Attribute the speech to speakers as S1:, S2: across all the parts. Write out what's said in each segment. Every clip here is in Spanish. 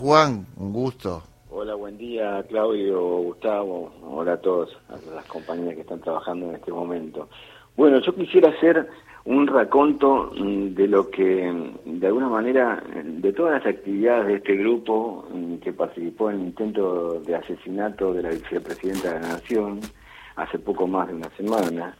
S1: Juan, un gusto.
S2: Hola, buen día, Claudio, Gustavo. Hola a todos, a las compañías que están trabajando en este momento. Bueno, yo quisiera hacer un raconto de lo que, de alguna manera, de todas las actividades de este grupo que participó en el intento de asesinato de la vicepresidenta de la Nación hace poco más de una semana.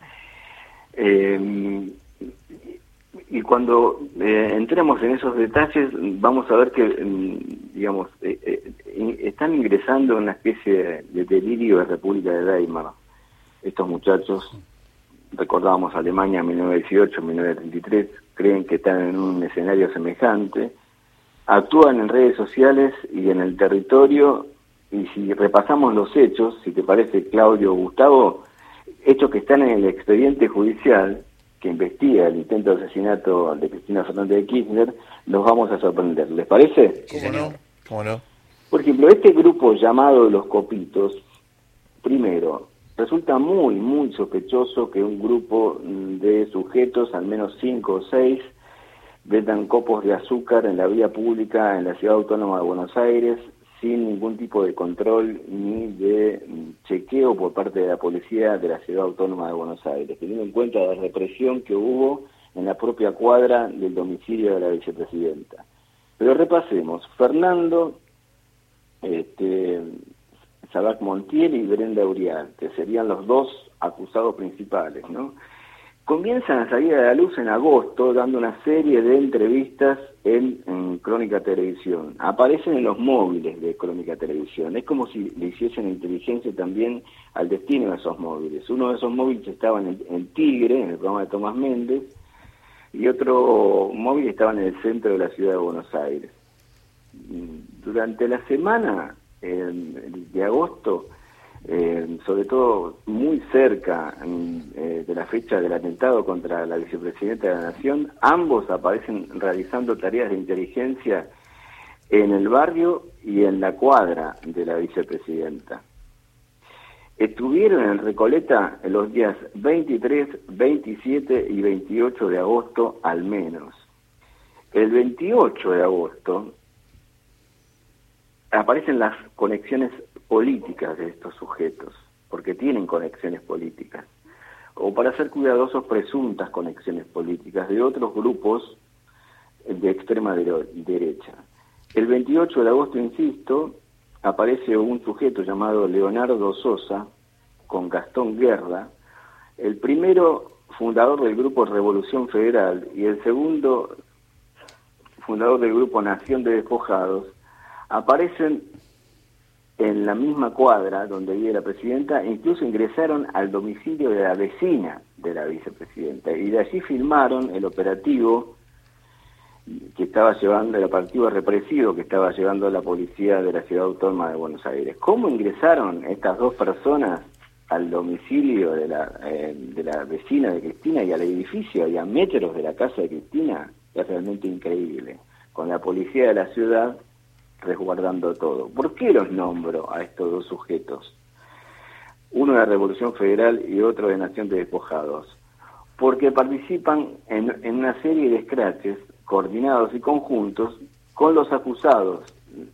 S2: Y cuando entremos en esos detalles, vamos a ver que, digamos, están ingresando en una especie de delirio de República de Weimar. Estos muchachos, recordábamos Alemania 1918, 1933, creen que están en un escenario semejante, actúan en redes sociales y en el territorio, y si repasamos los hechos, si te parece, Claudio o Gustavo, hechos que están en el expediente judicial que investiga el intento de asesinato de Cristina Fernández de Kirchner, los vamos a sorprender. ¿Les parece?
S1: Sí, señor. ¿Cómo no?
S2: Por ejemplo, este grupo llamado Los Copitos, primero, resulta muy sospechoso que un grupo de sujetos, al menos 5 o 6, vendan copos de azúcar en la vía pública en la Ciudad Autónoma de Buenos Aires, sin ningún tipo de control ni de chequeo por parte de la policía de la Ciudad Autónoma de Buenos Aires, teniendo en cuenta la represión que hubo en la propia cuadra del domicilio de la vicepresidenta. Pero repasemos, Fernando Sabac Montiel y Brenda Uriarte serían los dos acusados principales, ¿no? Comienzan a salir a la luz en agosto, dando una serie de entrevistas en Crónica Televisión. Aparecen en los móviles de Crónica Televisión. Es como si le hiciesen inteligencia también al destino de esos móviles. Uno de esos móviles estaba en Tigre, en el programa de Tomás Méndez, y otro móvil estaba en el centro de la ciudad de Buenos Aires. Durante la semana de agosto, sobre todo muy cerca de la fecha del atentado contra la vicepresidenta de la Nación, ambos aparecen realizando tareas de inteligencia en el barrio y en la cuadra de la vicepresidenta. Estuvieron en Recoleta en los días 23, 27 y 28 de agosto al menos. El 28 de agosto aparecen las conexiones políticas de estos sujetos, porque tienen conexiones políticas, o para ser cuidadosos, presuntas conexiones políticas de otros grupos de extrema derecha. El 28 de agosto, insisto, aparece un sujeto llamado Leonardo Sosa con Gastón Guerra, el primero fundador del grupo Revolución Federal y el segundo fundador del grupo Nación de Despojados, aparecen en la misma cuadra donde vive la presidenta, e incluso ingresaron al domicilio de la vecina de la vicepresidenta, y de allí filmaron el operativo que estaba llevando, el operativo represivo que estaba llevando la policía de la Ciudad Autónoma de Buenos Aires. ¿Cómo ingresaron estas dos personas al domicilio de la vecina de Cristina y al edificio y a metros de la casa de Cristina? Es realmente increíble, con la policía de la ciudad resguardando todo. ¿Por qué los nombro a estos dos sujetos? Uno de la Revolución Federal y otro de Nación de Despojados. Porque participan en una serie de escraches coordinados y conjuntos con los acusados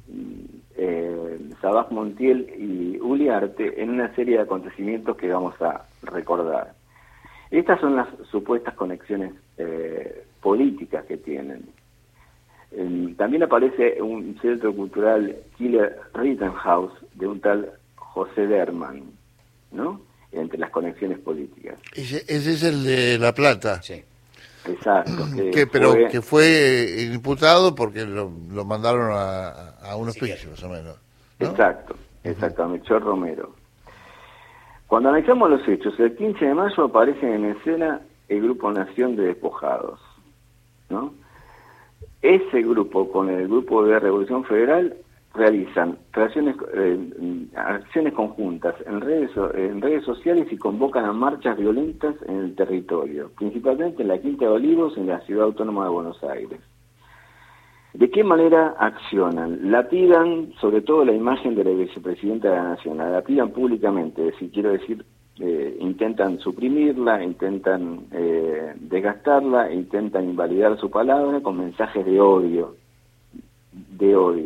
S2: Sabac Montiel y Uriarte en una serie de acontecimientos que vamos a recordar. Estas son las supuestas conexiones políticas que tienen. También aparece un centro cultural Killer Rittenhouse de un tal José Derman, ¿no? Entre las conexiones políticas.
S1: Ese es el de La Plata.
S3: Sí.
S2: Exacto.
S1: Que fue imputado porque lo mandaron a un hospicio, más o menos, ¿no?
S2: Exacto, a Melchor Romero. Cuando analizamos los hechos, el 15 de mayo aparece en escena el grupo Nación de Despojados, ¿no? Ese grupo con el grupo de Revolución Federal realizan acciones conjuntas en redes sociales y convocan a marchas violentas en el territorio, principalmente en la Quinta de Olivos, en la Ciudad Autónoma de Buenos Aires. ¿De qué manera accionan? Lapidan sobre todo la imagen de la vicepresidenta de la Nación, la lapidan públicamente, intentan suprimirla, intentan desgastarla, intentan invalidar su palabra con mensajes de odio.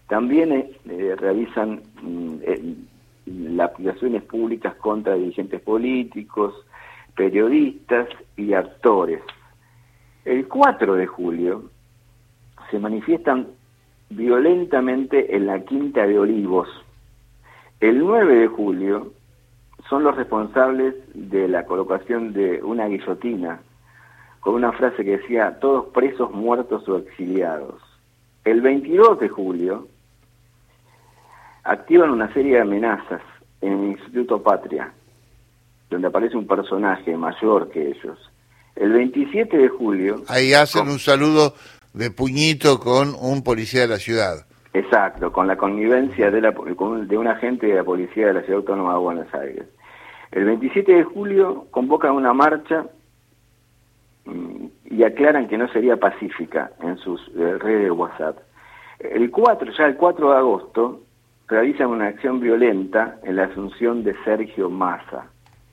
S2: También realizan las acusaciones públicas contra dirigentes políticos, periodistas y actores. El 4 de julio se manifiestan violentamente en la Quinta de Olivos. El 9 de julio son los responsables de la colocación de una guillotina con una frase que decía: todos presos, muertos o exiliados. El 22 de julio activan una serie de amenazas en el Instituto Patria, donde aparece un personaje mayor que ellos. El 27 de julio...
S1: Ahí hacen un saludo de puñito con un policía de la ciudad.
S2: Exacto, con la connivencia de un agente de la policía de la Ciudad Autónoma de Buenos Aires. El 27 de julio convocan una marcha y aclaran que no sería pacífica en sus redes de WhatsApp. El 4 de agosto, realizan una acción violenta en la asunción de Sergio Massa.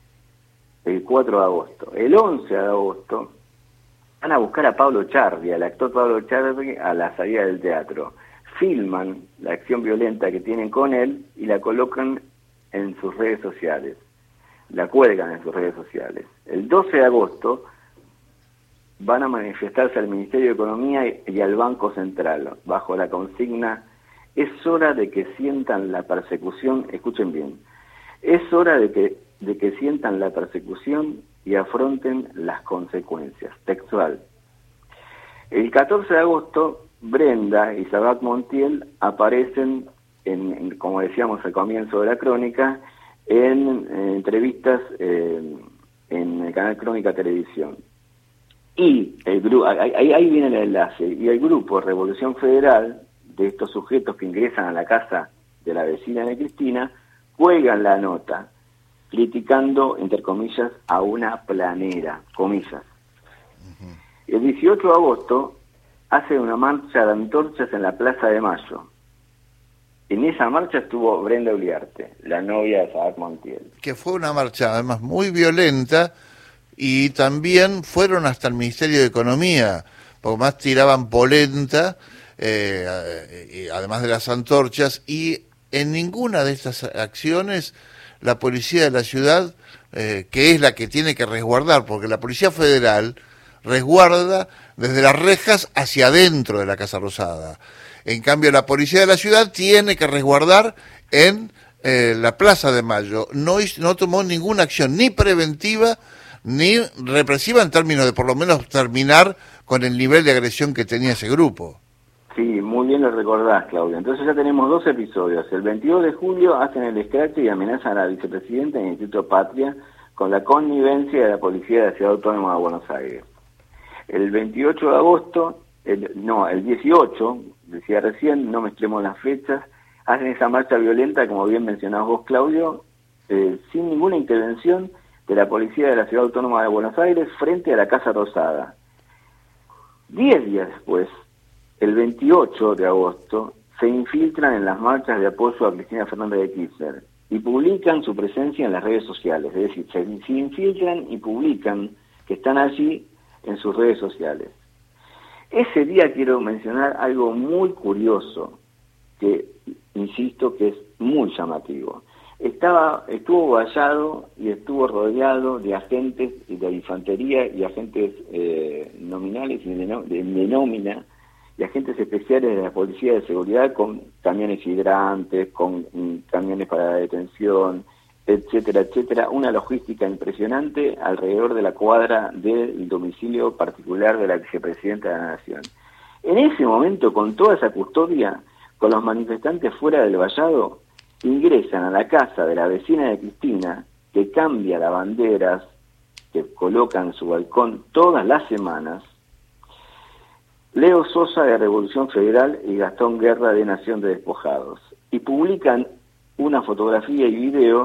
S2: El 4 de agosto. El 11 de agosto van a buscar a Pablo Charri, al actor Pablo Charri, a la salida del teatro. Filman la acción violenta que tienen con él y la colocan en sus redes sociales. La cuelgan en sus redes sociales. El 12 de agosto van a manifestarse al Ministerio de Economía y al Banco Central, bajo la consigna: es hora de que sientan la persecución, escuchen bien, es hora de que sientan la persecución y afronten las consecuencias. Textual. El 14 de agosto, Brenda y Sabac Montiel aparecen, como decíamos al comienzo de la crónica, en entrevistas en el canal Crónica Televisión. Y ahí viene el enlace, y el grupo Revolución Federal, de estos sujetos que ingresan a la casa de la vecina de Cristina, cuelgan la nota, criticando, entre comillas, a una planera, comillas. El 18 de agosto hace una marcha de antorchas en la Plaza de Mayo. En esa marcha estuvo Brenda Uliarte, la novia de Sabac Montiel.
S1: Que fue una marcha además muy violenta, y también fueron hasta el Ministerio de Economía, porque más tiraban polenta, además de las antorchas, y en ninguna de estas acciones la policía de la ciudad, que es la que tiene que resguardar, porque la Policía Federal resguarda desde las rejas hacia adentro de la Casa Rosada. En cambio, la policía de la ciudad tiene que resguardar en la Plaza de Mayo. No tomó ninguna acción, ni preventiva, ni represiva, en términos de por lo menos terminar con el nivel de agresión que tenía ese grupo.
S2: Sí, muy bien lo recordás, Claudia. Entonces ya tenemos 2 episodios. El 22 de julio hacen el escrache y amenazan a la vicepresidenta en el Instituto Patria con la connivencia de la policía de la Ciudad Autónoma de Buenos Aires. El 28 de agosto, el 18, decía recién, no mezclemos las fechas, hacen esa marcha violenta, como bien mencionabas vos, Claudio, sin ninguna intervención de la policía de la Ciudad Autónoma de Buenos Aires frente a la Casa Rosada. 10 días después, el 28 de agosto, se infiltran en las marchas de apoyo a Cristina Fernández de Kirchner y publican su presencia en las redes sociales, es decir, se infiltran y publican que están allí en sus redes sociales. Ese día quiero mencionar algo muy curioso, que insisto que es muy llamativo. Estuvo vallado y estuvo rodeado de agentes de infantería y agentes nominales y de nómina, y agentes especiales de la Policía de Seguridad, con camiones hidrantes, con camiones para la detención, etcétera, etcétera. Una logística impresionante alrededor de la cuadra del domicilio particular de la vicepresidenta de la Nación. En ese momento, con toda esa custodia, con los manifestantes fuera del vallado, ingresan a la casa de la vecina de Cristina, que cambia las banderas que coloca en su balcón todas las semanas, Leo Sosa de Revolución Federal y Gastón Guerra de Nación de Despojados, y publican una fotografía y video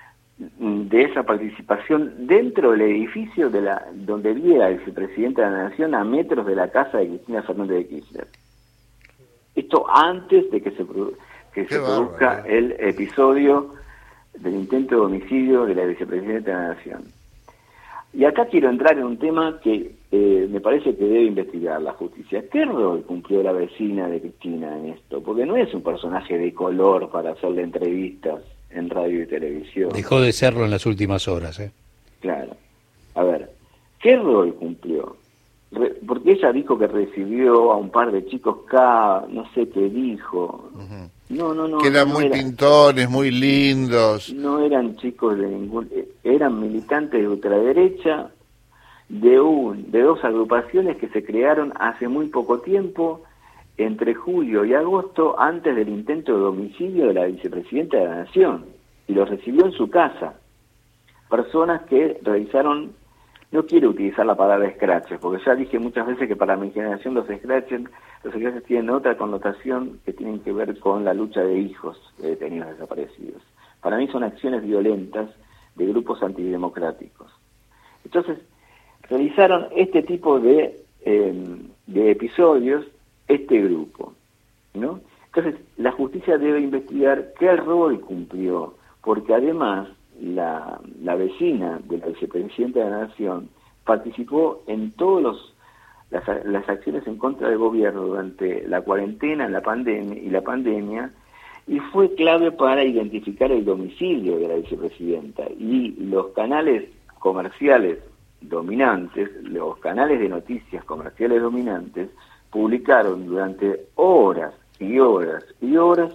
S2: de esa participación dentro del edificio donde vivía el vicepresidente de la Nación, a metros de la casa de Cristina Fernández de Kirchner. Esto antes de que se produzca el episodio del intento de homicidio de la vicepresidenta de la Nación. Y acá quiero entrar en un tema que me parece que debe investigar la justicia. ¿Qué rol cumplió la vecina de Cristina en esto? Porque no es un personaje de color para hacerle entrevistas en radio y televisión.
S3: Dejó de serlo en las últimas horas, ¿eh?
S2: Claro. A ver, ¿qué rol cumplió? Porque ella dijo que recibió a un par de chicos no sé qué dijo. No.
S1: Que eran muy pintones, muy lindos.
S2: No eran chicos de ningún... Eran militantes de ultraderecha de dos agrupaciones que se crearon hace muy poco tiempo, entre julio y agosto, antes del intento de homicidio de la vicepresidenta de la Nación. Y los recibió en su casa. Personas que realizaron... No quiero utilizar la palabra scratches, porque ya dije muchas veces que para mi generación los scratches tienen otra connotación que tienen que ver con la lucha de hijos de detenidos desaparecidos. Para mí son acciones violentas de grupos antidemocráticos. Entonces, realizaron este tipo de episodios, este grupo, ¿no? Entonces, la justicia debe investigar qué rol cumplió, porque además la vecina de la vicepresidenta de la Nación participó en todas las acciones en contra del gobierno durante la cuarentena, la pandemia, y fue clave para identificar el domicilio de la vicepresidenta. Y los canales comerciales dominantes, los canales de noticias comerciales dominantes, publicaron durante horas y horas y horas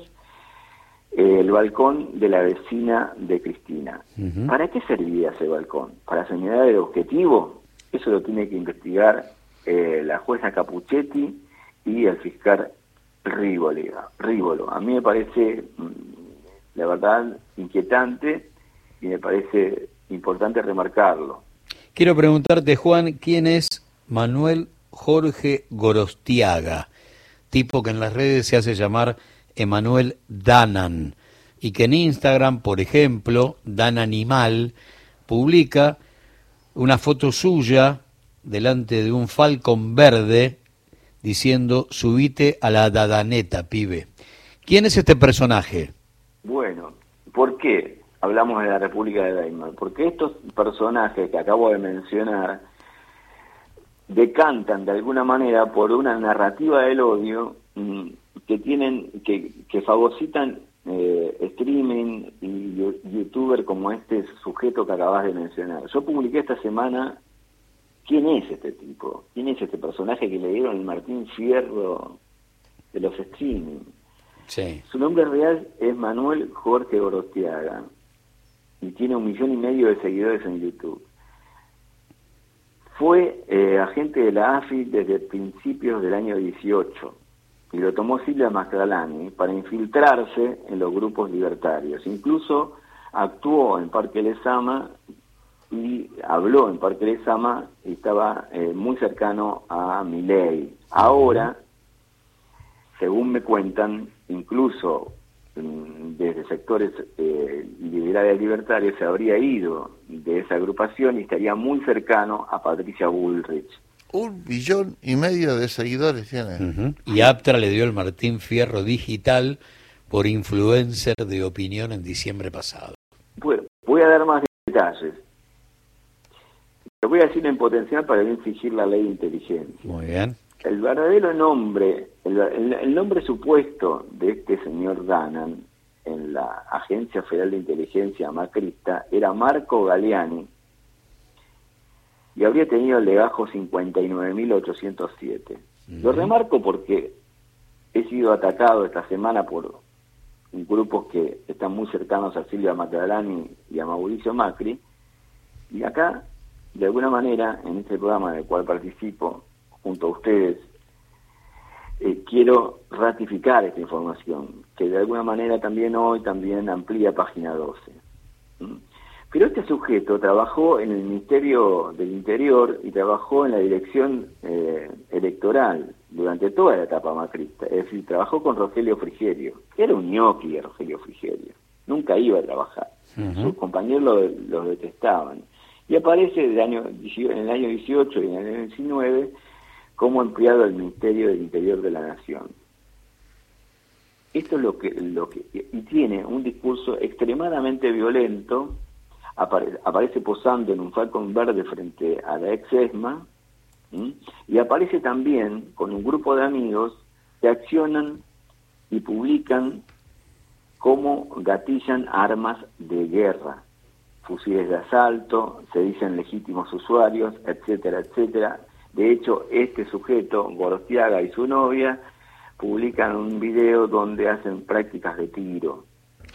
S2: el balcón de la vecina de Cristina.
S3: Uh-huh.
S2: ¿Para qué servía ese balcón? ¿Para señalar el objetivo? Eso lo tiene que investigar la jueza Capuchetti y el fiscal Rívolo. A mí me parece, la verdad, inquietante y me parece importante remarcarlo.
S3: Quiero preguntarte, Juan, ¿quién es Manuel Jorge Gorostiaga? Tipo que en las redes se hace llamar Emanuel Danan, y que en Instagram, por ejemplo, Dan Animal, publica una foto suya delante de un falcón verde diciendo: subite a la dadaneta, pibe. ¿Quién es este personaje?
S2: Bueno, ¿por qué hablamos de la República de Weimar? Porque estos personajes que acabo de mencionar decantan de alguna manera por una narrativa del odio que fagocitan streaming y youtuber como este sujeto que acabas de mencionar. Yo publiqué esta semana quién es este tipo, quién es este personaje que le dieron el Martín Fierro de los streaming.
S3: Sí.
S2: Su nombre real es Manuel Jorge Gorostiaga y tiene 1,5 millones de seguidores en YouTube. Fue agente de la AFI desde principios del año 18 y lo tomó Silvia Mascalani para infiltrarse en los grupos libertarios. Incluso actuó en Parque Lezama y habló en Parque Lezama y estaba muy cercano a Milei. Ahora, según me cuentan, incluso desde sectores liberales libertarios se habría ido de esa agrupación y estaría muy cercano a Patricia Bullrich.
S1: 1,5 millones de seguidores tiene.
S3: Uh-huh. Y Aptra le dio el Martín Fierro digital por influencer de opinión en diciembre pasado.
S2: Bueno, voy a dar más detalles. Lo voy a decir en potencial para no infringir la ley de inteligencia.
S3: Muy bien.
S2: El verdadero nombre, el nombre supuesto de este señor Danan en la Agencia Federal de Inteligencia macrista era Marco Galeani y habría tenido el legajo 59.807. Lo remarco porque he sido atacado esta semana por grupos que están muy cercanos a Silvia Mascalani y a Mauricio Macri, y acá, de alguna manera, en este programa en el cual participo junto a ustedes, quiero ratificar esta información, que de alguna manera también amplía Página 12. Pero este sujeto trabajó en el Ministerio del Interior y trabajó en la dirección electoral durante toda la etapa macrista. Es decir, trabajó con Rogelio Frigerio. Era un ñoqui de Rogelio Frigerio. Nunca iba a trabajar. Uh-huh. Sus compañeros los detestaban. Y aparece en el año 18 y en el año 19 como empleado del Ministerio del Interior de la Nación. Esto es lo que y tiene un discurso extremadamente violento, aparece posando en un Falcon verde frente a la ex ESMA, y aparece también con un grupo de amigos que accionan y publican cómo gatillan armas de guerra, fusiles de asalto, se dicen legítimos usuarios, etcétera, etcétera. De hecho, este sujeto, Gorostiaga, y su novia publican un video donde hacen prácticas de tiro.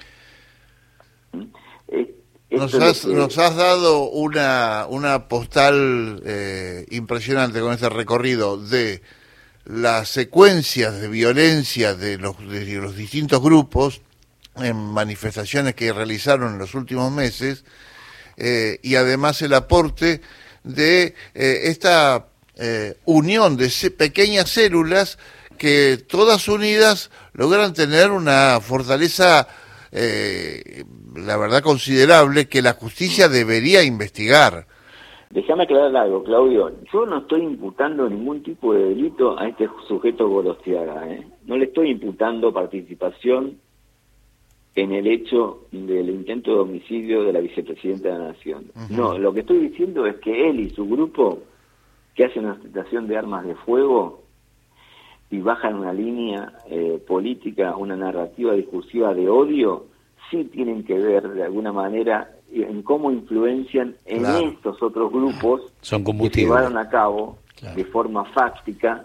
S1: Nos has dado una postal impresionante con este recorrido de las secuencias de violencia de los distintos grupos en manifestaciones que realizaron en los últimos meses, y además el aporte de esta unión de pequeñas células que todas unidas logran tener una fortaleza la verdad considerable que la justicia debería investigar.
S2: Déjame aclarar algo, Claudio. Yo no estoy imputando ningún tipo de delito a este sujeto Gorostiaga, No le estoy imputando participación en el hecho del intento de homicidio de la vicepresidenta de la Nación. Uh-huh. No, lo que estoy diciendo es que él y su grupo, que hacen una ostentación de armas de fuego y bajan una línea política, una narrativa discursiva de odio, sí tienen que ver de alguna manera en cómo influencian en estos otros grupos que llevaron a cabo de forma fáctica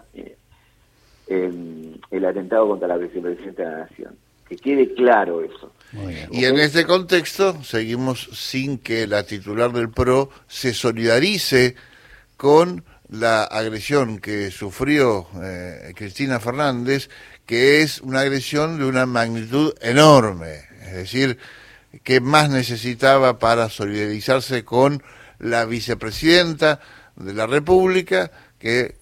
S2: el atentado contra la vicepresidenta de la Nación. Que quede claro eso.
S1: Y en este contexto seguimos sin que la titular del PRO se solidarice con la agresión que sufrió Cristina Fernández, que es una agresión de una magnitud enorme. Es decir, ¿qué más necesitaba para solidarizarse con la vicepresidenta de la República, que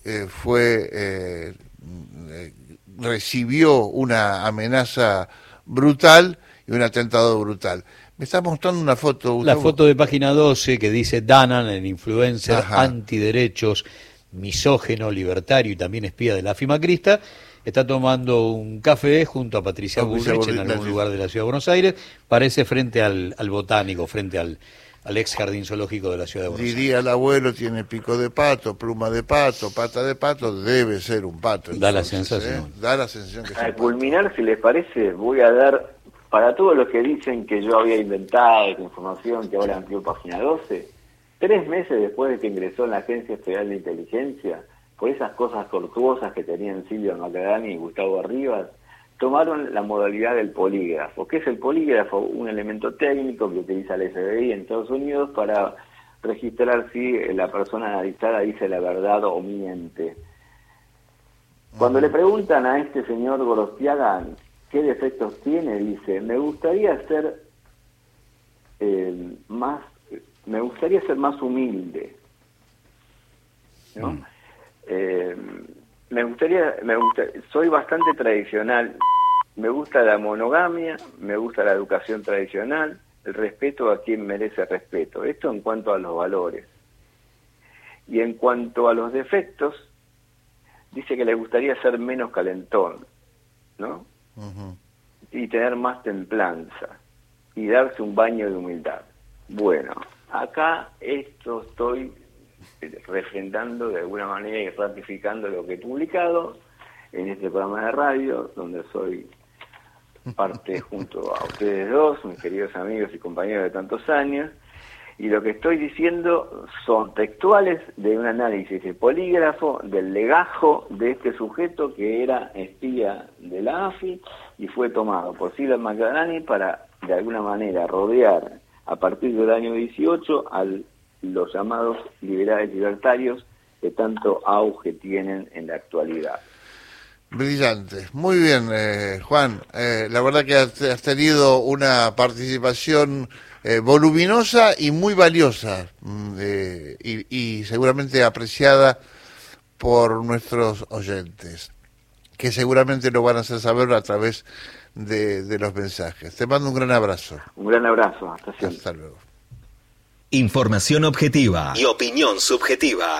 S1: recibió una amenaza brutal y un atentado brutal? Me está mostrando una foto, Gustavo.
S3: La foto de página 12 que dice Danan, el influencer antiderechos, misógeno, libertario y también espía de la AFI macrista, está tomando un café junto a Patricia Bullrich en algún lugar de la ciudad de Buenos Aires, parece frente al botánico, frente al ex jardín zoológico de la ciudad de Buenos Aires.
S1: Diría el abuelo, tiene pico de pato, pluma de pato, pata de pato, debe ser un pato. Entonces,
S3: da la sensación.
S1: Da la sensación que
S2: al culminar, si les parece, voy a dar, para todos los que dicen que yo había inventado esta información que ahora amplió página 12, 3 meses después de que ingresó en la Agencia Federal de Inteligencia, por esas cosas tortuosas que tenían Silvio Macadani y Gustavo Rivas, tomaron la modalidad del polígrafo. ¿Qué es el polígrafo? Un elemento técnico que utiliza el FBI en Estados Unidos para registrar si la persona analizada dice la verdad o miente. Cuando le preguntan a este señor Gorostiaga qué defectos tiene, dice, me gustaría ser más humilde, ¿no? Soy bastante tradicional, me gusta la monogamia, me gusta la educación tradicional, el respeto a quien merece respeto. Esto en cuanto a los valores. Y en cuanto a los defectos, dice que le gustaría ser menos calentón, ¿no? Uh-huh. Y tener más templanza y darse un baño de humildad. Bueno, acá estoy refrendando de alguna manera y ratificando lo que he publicado en este programa de radio, donde soy parte junto a ustedes dos, mis queridos amigos y compañeros de tantos años, y lo que estoy diciendo son textuales de un análisis de polígrafo del legajo de este sujeto que era espía de la AFI y fue tomado por Silvio Macadani para de alguna manera rodear a partir del año 18 a los llamados liberales libertarios que tanto auge tienen en la actualidad.
S1: Brillante, muy bien, Juan. La verdad que has tenido una participación voluminosa y muy valiosa y seguramente apreciada por nuestros oyentes, que seguramente lo van a hacer saber a través de los mensajes. Te mando un gran abrazo.
S2: Un gran abrazo, hasta siempre.
S1: Hasta luego.
S4: Información objetiva y opinión subjetiva.